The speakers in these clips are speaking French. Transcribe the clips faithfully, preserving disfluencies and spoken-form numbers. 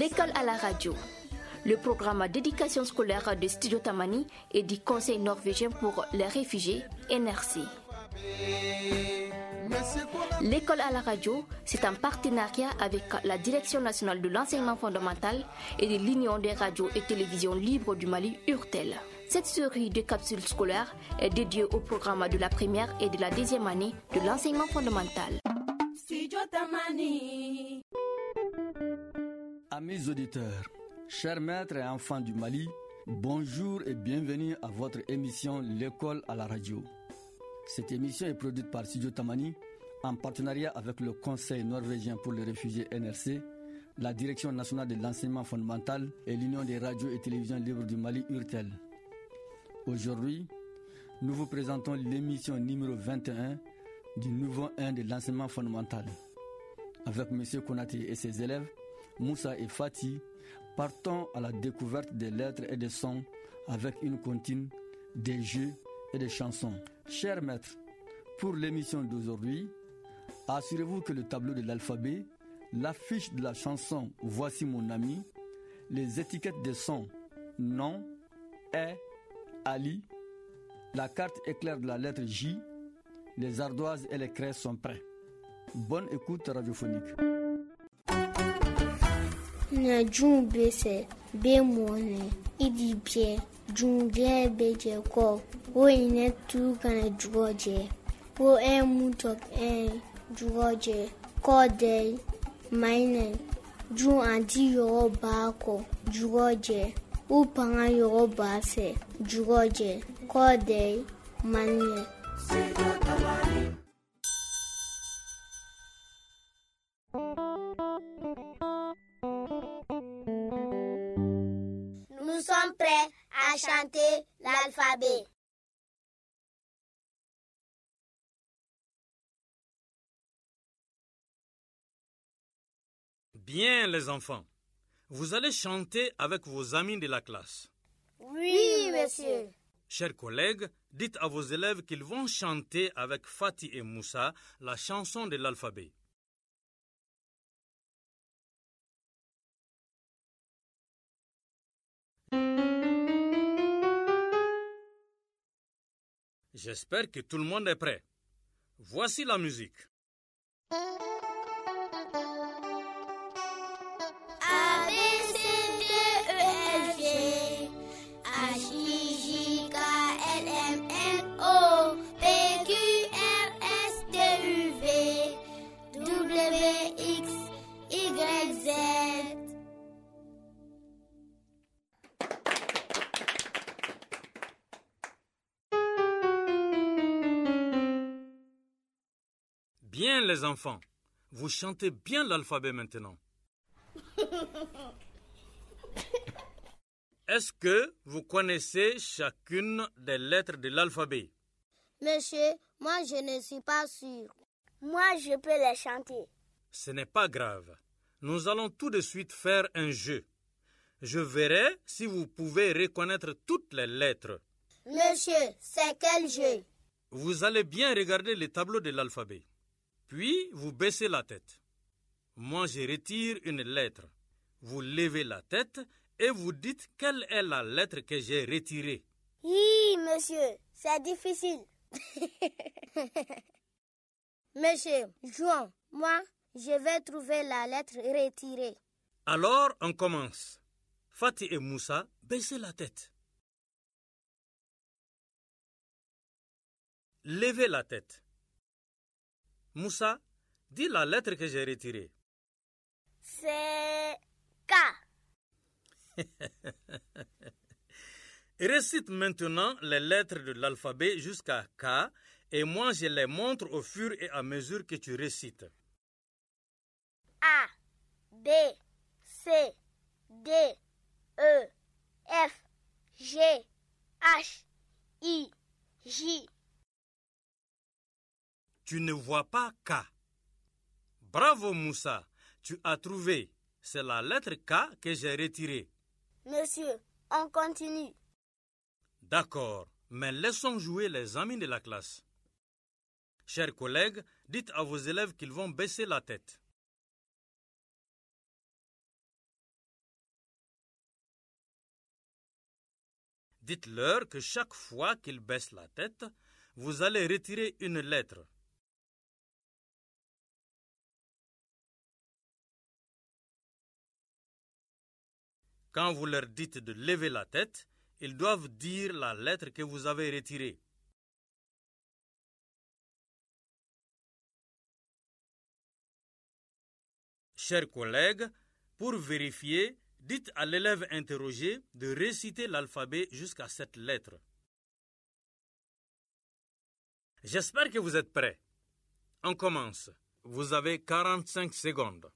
L'école à la radio, le programme d'éducation scolaire de Studio Tamani et du Conseil norvégien pour les réfugiés, N R C. L'école à la radio, c'est un partenariat avec la Direction nationale de l'enseignement fondamental et de l'Union des radios et télévisions libres du Mali, U R T E L. Cette série de capsules scolaires est dédiée au programme de la première et de la deuxième année de l'enseignement fondamental. Amis auditeurs, chers maîtres et enfants du Mali, bonjour et bienvenue à votre émission L'école à la radio. Cette émission est produite par Studio Tamani en partenariat avec le Conseil norvégien pour les réfugiés N R C, la Direction nationale de l'enseignement fondamental et l'Union des radios et télévisions libres du Mali, U R T E L. Aujourd'hui, nous vous présentons l'émission numéro vingt et un du niveau un de l'enseignement fondamental. Avec M. Konaté et ses élèves, Moussa et Fatih, partons à la découverte des lettres et des sons avec une comptine, des jeux et des chansons. Chers maîtres, pour l'émission d'aujourd'hui, assurez-vous que le tableau de l'alphabet, l'affiche de la chanson « Voici mon ami », les étiquettes des sons « nom »,« est », « Ali », la carte éclair de la lettre J, les ardoises et les craies sont prêts. Bonne écoute radiophonique. Na jumbe se be mone idi bie jumbe beje ko o ine tu kana jugoje o e mutok e jugoje ko de maine ju anti yo ba ko jugoje u panga yo ba se jugoje ko de maine. Nous sommes prêts à chanter l'alphabet. Bien les enfants, vous allez chanter avec vos amis de la classe. Oui, monsieur. Chers collègues, dites à vos élèves qu'ils vont chanter avec Fatih et Moussa la chanson de l'alphabet. J'espère que tout le monde est prêt. Voici la musique. A, B, C, D, E, F, G H, I, J, K, L, M, N, O P, Q, R, S, T, U, V W, X, Y, Z. Bien les enfants, vous chantez bien l'alphabet maintenant. Est-ce que vous connaissez chacune des lettres de l'alphabet? Monsieur, moi je ne suis pas sûr. Moi je peux les chanter. Ce n'est pas grave. Nous allons tout de suite faire un jeu. Je verrai si vous pouvez reconnaître toutes les lettres. Monsieur, c'est quel jeu? Vous allez bien regarder le tableau de l'alphabet. Puis, vous baissez la tête. Moi, je retire une lettre. Vous levez la tête et vous dites quelle est la lettre que j'ai retirée. Oui, monsieur, c'est difficile. Monsieur, jouons. Moi, je vais trouver la lettre retirée. Alors, on commence. Fatih et Moussa, baissez la tête. Levez la tête. Moussa, dis la lettre que j'ai retirée. C'est K. Récite maintenant les lettres de l'alphabet jusqu'à K et moi je les montre au fur et à mesure que tu récites. A, B, C, D, E, F, G, H, I, J. Tu ne vois pas K. Bravo Moussa, tu as trouvé. C'est la lettre K que j'ai retirée. Monsieur, on continue. D'accord, mais laissons jouer les amis de la classe. Chers collègues, dites à vos élèves qu'ils vont baisser la tête. Dites-leur que chaque fois qu'ils baissent la tête, vous allez retirer une lettre. Quand vous leur dites de lever la tête, ils doivent dire la lettre que vous avez retirée. Chers collègues, pour vérifier, dites à l'élève interrogé de réciter l'alphabet jusqu'à cette lettre. J'espère que vous êtes prêts. On commence. Vous avez quarante-cinq secondes.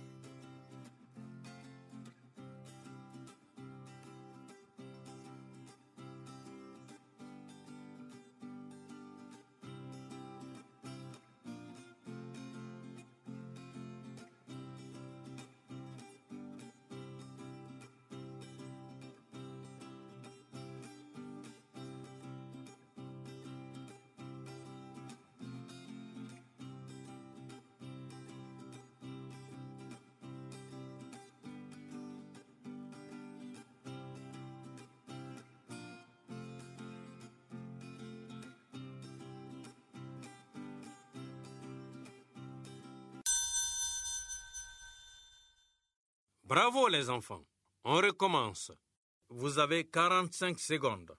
Bravo les enfants. On recommence. Vous avez quarante-cinq secondes.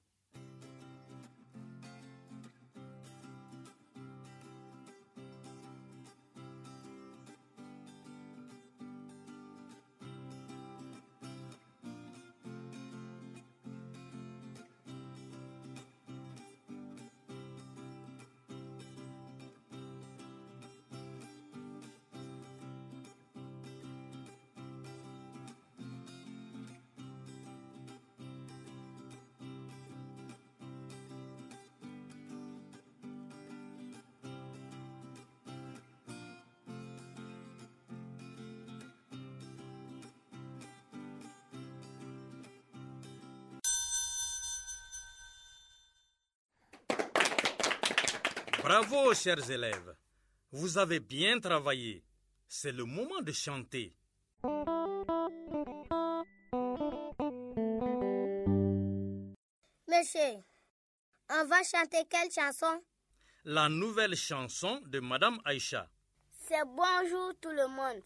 Bravo, chers élèves. Vous avez bien travaillé. C'est le moment de chanter. Monsieur, on va chanter quelle chanson? La nouvelle chanson de Madame Aïcha. C'est bonjour tout le monde.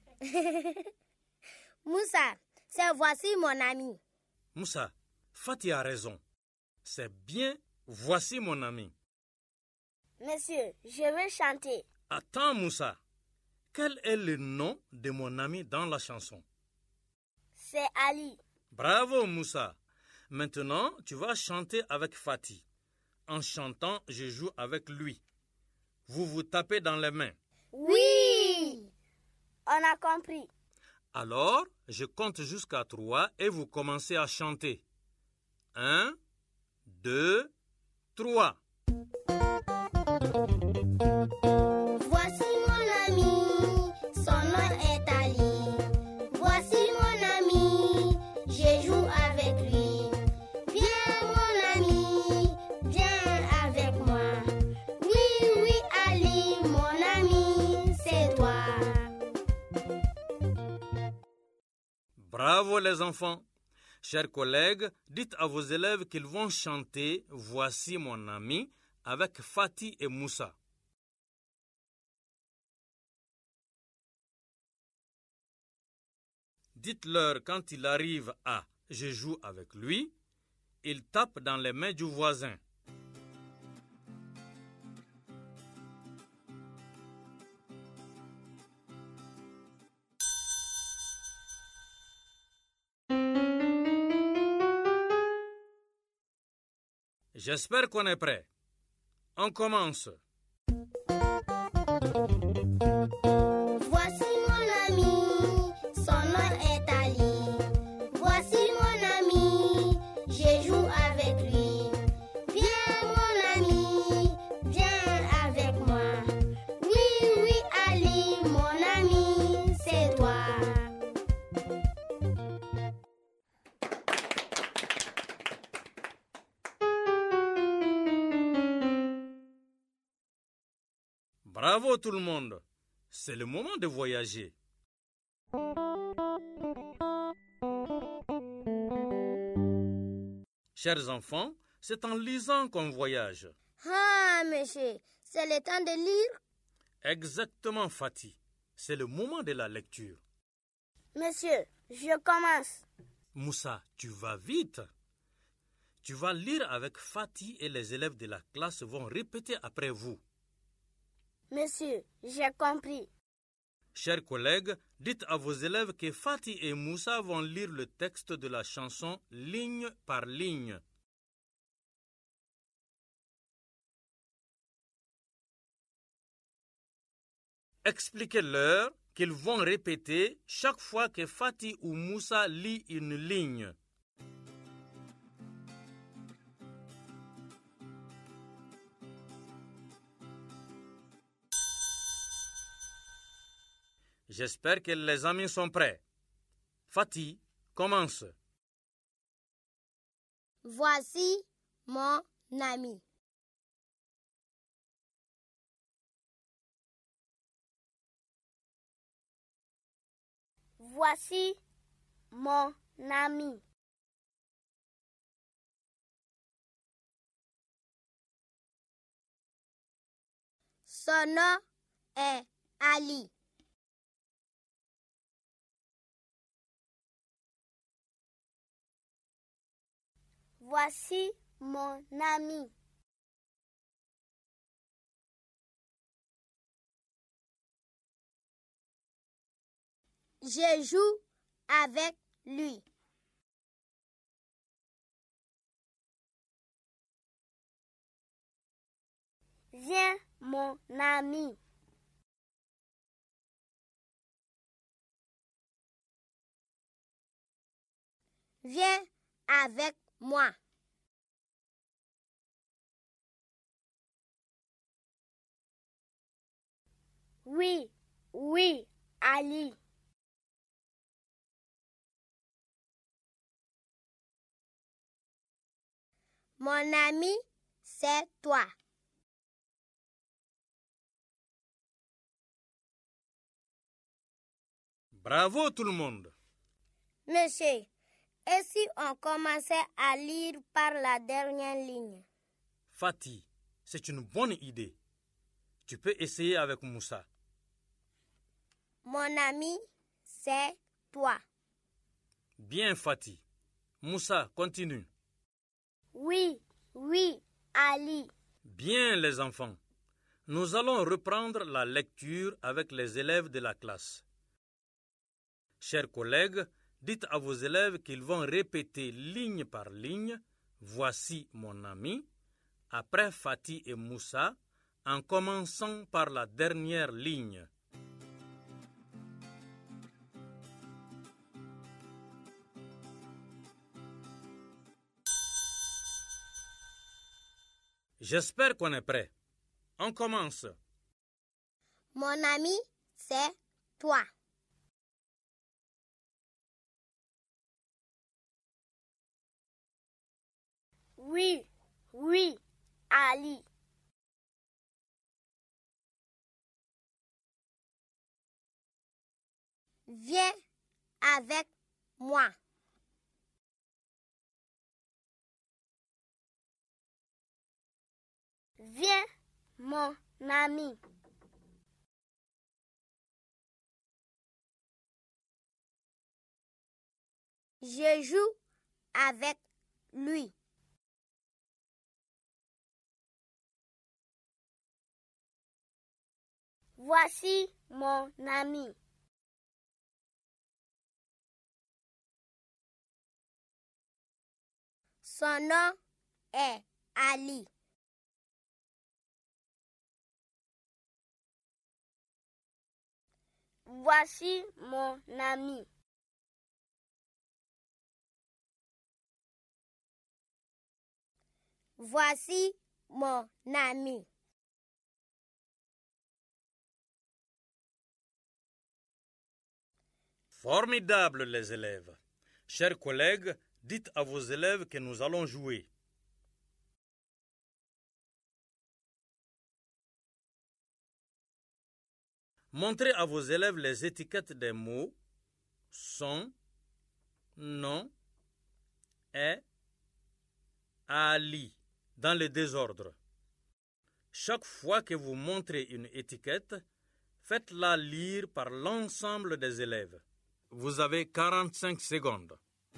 Moussa, c'est voici mon ami. Moussa, Fatih a raison. C'est bien, voici mon ami. Monsieur, je vais chanter. Attends, Moussa. Quel est le nom de mon ami dans la chanson? C'est Ali. Bravo, Moussa. Maintenant, tu vas chanter avec Fatih. En chantant, je joue avec lui. Vous vous tapez dans les mains. Oui, on a compris. Alors, je compte jusqu'à trois et vous commencez à chanter. Un, deux, trois. Voici mon ami, son nom est Ali. Voici mon ami, je joue avec lui. Viens mon ami, viens avec moi. Oui, oui Ali, mon ami, c'est toi. Bravo les enfants. Chers collègues, dites à vos élèves qu'ils vont chanter « Voici mon ami » avec Fatih et Moussa. Dites-leur quand il arrive à « Je joue avec lui », il tape dans les mains du voisin. J'espère qu'on est prêt. On commence. Voici mon ami, son nom est Ali. Voici mon ami, je joue avec lui. Viens mon ami, viens avec moi. Oui, oui Ali, mon ami, c'est toi. Bravo tout le monde. C'est le moment de voyager. Chers enfants, c'est en lisant qu'on voyage. Ah, monsieur, c'est le temps de lire? Exactement, Fatih. C'est le moment de la lecture. Monsieur, je commence. Moussa, tu vas vite. Tu vas lire avec Fatih et les élèves de la classe vont répéter après vous. Monsieur, j'ai compris. Chers collègues, dites à vos élèves que Fatih et Moussa vont lire le texte de la chanson ligne par ligne. Expliquez-leur qu'ils vont répéter chaque fois que Fatih ou Moussa lit une ligne. J'espère que les amis sont prêts. Fatih, commence. Voici mon ami. Voici mon ami. Son nom est Ali. Voici mon ami. Je joue avec lui. Viens, mon ami. Viens avec moi. Oui, oui, Ali. Mon ami, c'est toi. Bravo tout le monde. Monsieur, et si on commençait à lire par la dernière ligne? Fatih, c'est une bonne idée. Tu peux essayer avec Moussa. Mon ami, c'est toi. Bien, Fatih. Moussa, continue. Oui, oui, Ali. Bien, les enfants. Nous allons reprendre la lecture avec les élèves de la classe. Chers collègues, dites à vos élèves qu'ils vont répéter ligne par ligne « Voici mon ami » après Fatih et Moussa, en commençant par la dernière ligne. J'espère qu'on est prêt. On commence. Mon ami, c'est toi. Oui, oui, Ali. Viens avec moi. Viens, mon ami. Je joue avec lui. Voici mon ami. Son nom est Ali. Voici mon ami. Voici mon ami. Formidable, les élèves. Chers collègues, dites à vos élèves que nous allons jouer. Montrez à vos élèves les étiquettes des mots sont, non, est, Ali, dans le désordre. Chaque fois que vous montrez une étiquette, faites-la lire par l'ensemble des élèves. Vous avez quarante-cinq secondes.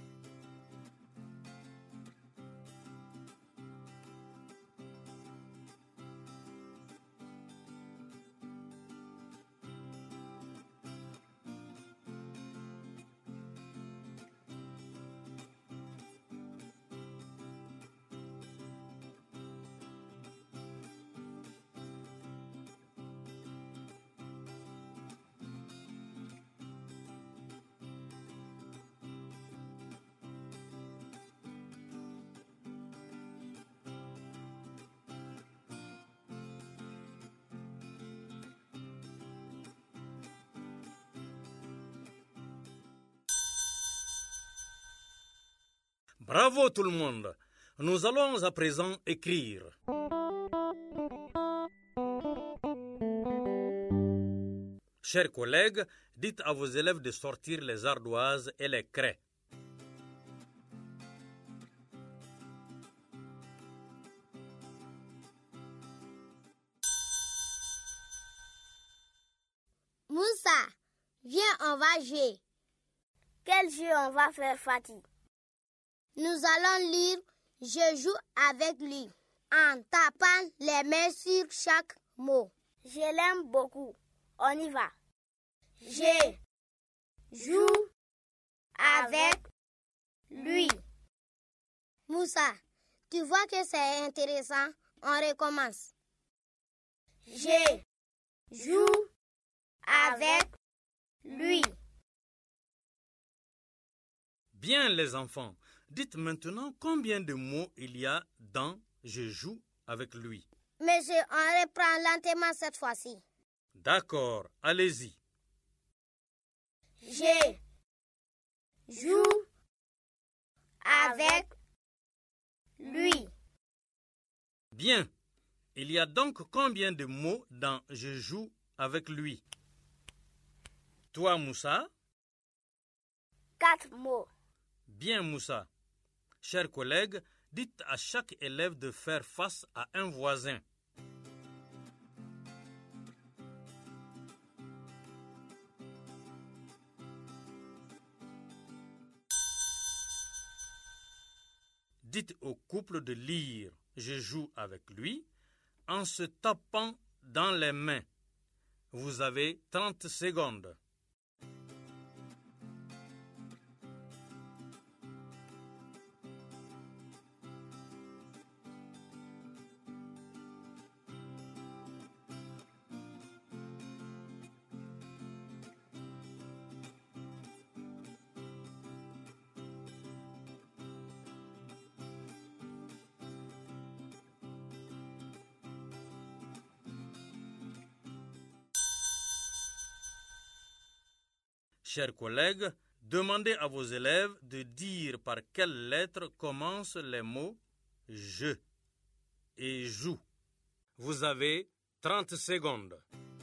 Bravo tout le monde. Nous allons à présent écrire. Chers collègues, dites à vos élèves de sortir les ardoises et les craies. Moussa, viens, on va jouer. Quel jeu on va faire, Fatih? Nous allons lire « Je joue avec lui » en tapant les mains sur chaque mot. Je l'aime beaucoup. On y va. Je joue avec lui. Moussa, tu vois que c'est intéressant. On recommence. Je joue avec lui. Bien les enfants. Dites maintenant combien de mots il y a dans « Je joue avec lui ». Monsieur, on reprend lentement cette fois-ci. D'accord, allez-y. Je joue avec lui. Bien. Il y a donc combien de mots dans « Je joue avec lui » Toi, Moussa? Quatre mots. Bien, Moussa. Chers collègues, dites à chaque élève de faire face à un voisin. Dites au couple de lire « Je joue avec lui » en se tapant dans les mains. Vous avez trente secondes. Chers collègues, demandez à vos élèves de dire par quelle lettre commencent les mots « je » et « joue ». Vous avez trente secondes.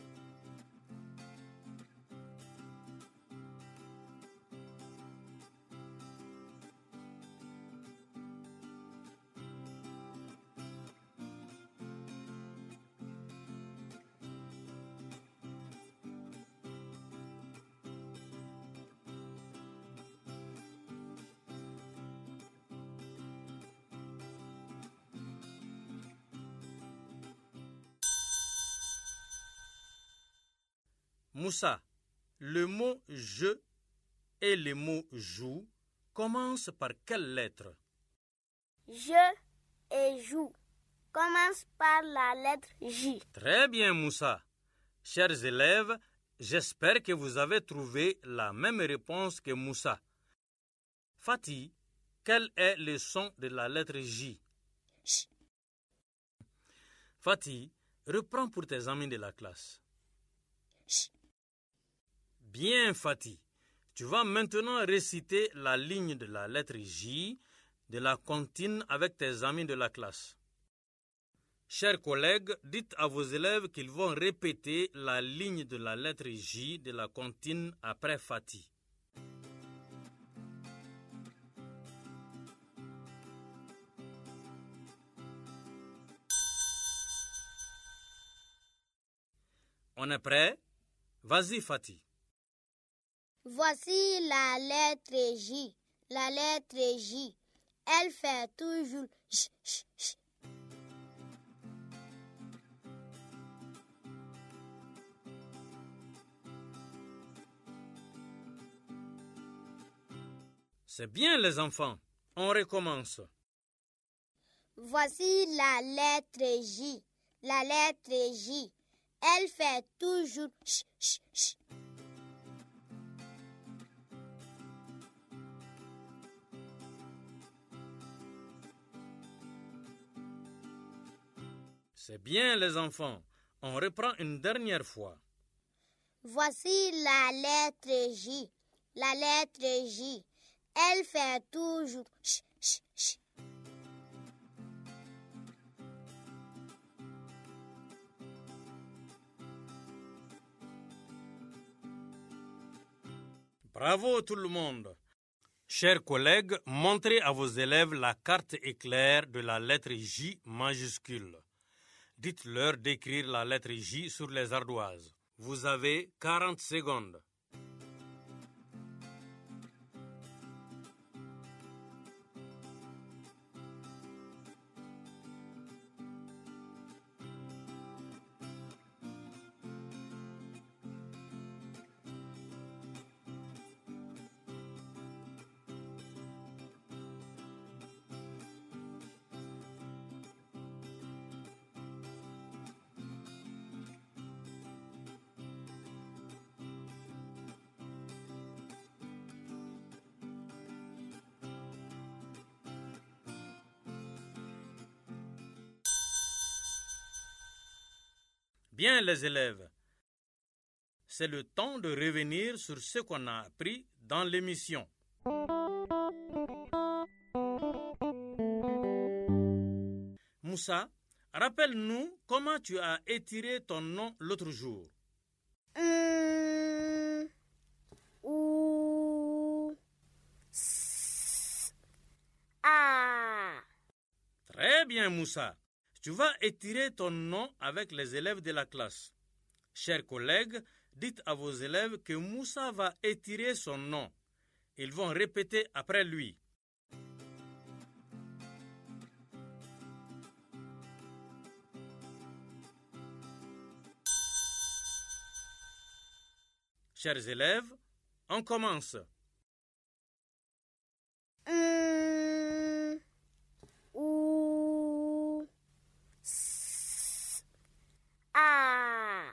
Moussa, le mot « je » et le mot « joue » commencent par quelle lettre? Je et joue commencent par la lettre J. Très bien, Moussa. Chers élèves, j'espère que vous avez trouvé la même réponse que Moussa. Fatih, quel est le son de la lettre J? Ch. Fatih, reprends pour tes amis de la classe. Ch. Bien, Fatih. Tu vas maintenant réciter la ligne de la lettre J de la comptine avec tes amis de la classe. Chers collègues, dites à vos élèves qu'ils vont répéter la ligne de la lettre J de la comptine après Fatih. On est prêt? Vas-y, Fatih. Voici la lettre J. La lettre J. Elle fait toujours ch, ch, ch. C'est bien les enfants. On recommence. Voici la lettre J. La lettre J. Elle fait toujours ch, ch, ch. C'est bien les enfants. On reprend une dernière fois. Voici la lettre J. La lettre J. Elle fait toujours ch, ch, ch. Bravo tout le monde. Chers collègues, montrez à vos élèves la carte éclair de la lettre J majuscule. Dites-leur d'écrire la lettre J sur les ardoises. Vous avez quarante secondes. Bien les élèves, c'est le temps de revenir sur ce qu'on a appris dans l'émission. Moussa, rappelle-nous comment tu as étiré ton nom l'autre jour. Hum, ou, s, a. Très bien Moussa. Tu vas étirer ton nom avec les élèves de la classe. Chers collègues, dites à vos élèves que Moussa va étirer son nom. Ils vont répéter après lui. Chers élèves, on commence. Hum, ou, s, a.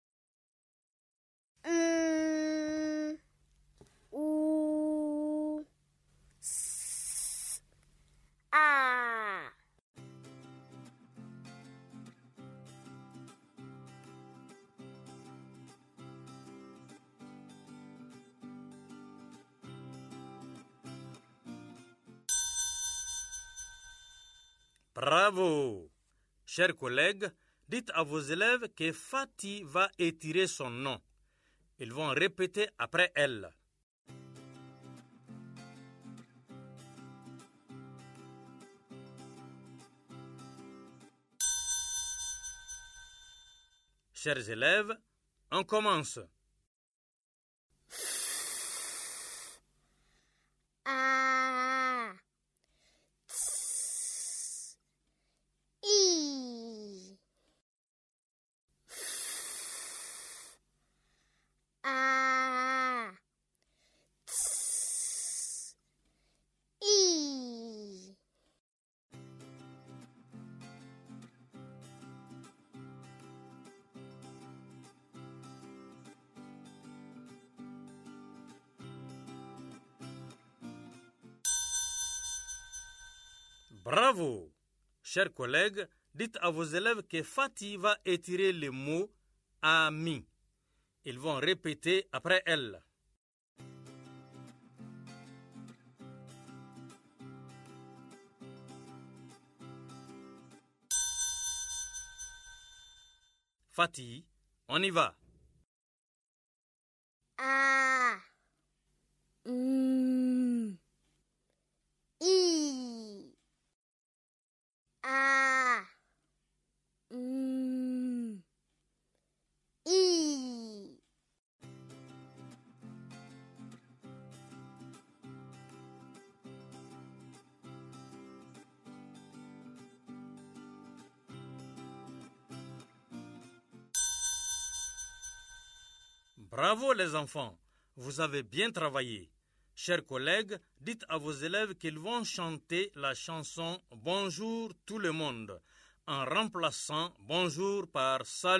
Hum, ou, s, a. Bravo! Chers collègues, dites à vos élèves que Fatih va étirer son nom. Ils vont répéter après elle. Chers élèves, on commence. A. Ts, I. A. Ts, I. Bravo! Chers collègues, dites à vos élèves que Fatih va étirer le mot ami. Ils vont répéter après elle. Fatih, on y va. A. Mm. I. A. Mm. I. Bravo les enfants, vous avez bien travaillé. Chers collègues, dites à vos élèves qu'ils vont chanter la chanson « Bonjour tout le monde » en remplaçant « Bonjour » par « Salut ».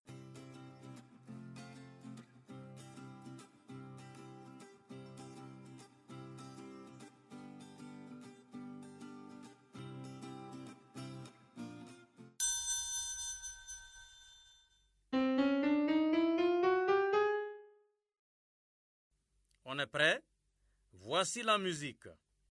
On est prêt? Voici la musique.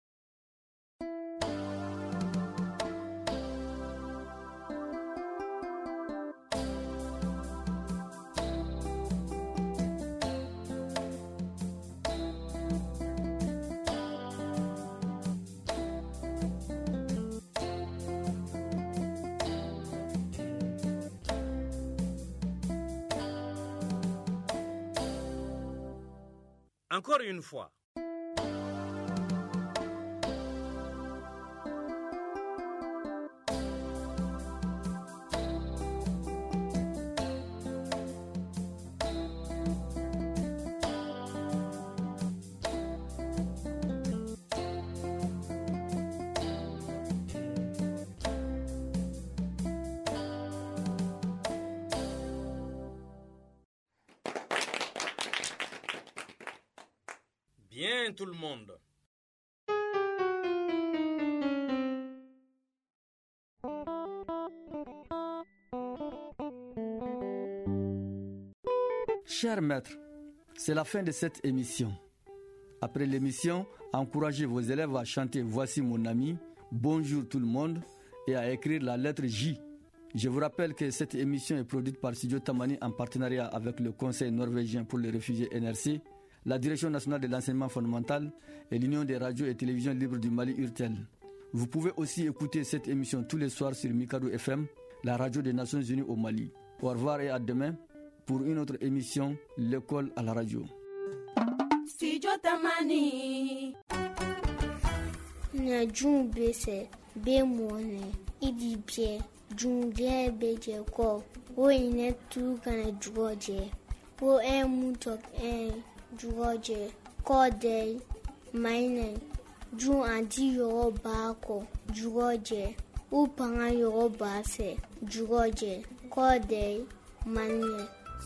Encore une fois. Bien tout le monde. Chers maîtres, c'est la fin de cette émission. Après l'émission, encouragez vos élèves à chanter « Voici mon ami »,« Bonjour tout le monde » et à écrire la lettre J. Je vous rappelle que cette émission est produite par Studio Tamani en partenariat avec le Conseil norvégien pour les réfugiés N R C, la Direction nationale de l'enseignement fondamental et l'Union des radios et télévisions libres du Mali U R T E L. Vous pouvez aussi écouter cette émission tous les soirs sur Mikado F M, la radio des Nations Unies au Mali. Au revoir et à demain pour une autre émission, L'école à la radio. Studio Tamani. Na jumbe se be mone idi bie jungle beje ko wo ine tu kana jugoje wo e mutok e jugoje ko de maine ju anti yo ba ko jugoje u panga yo ba se jugoje ko de mane.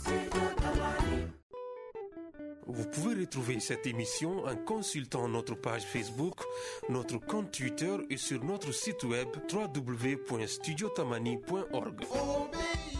Vous pouvez retrouver cette émission en consultant notre page Facebook, notre compte Twitter et sur notre site web w w w point studio tamani point org.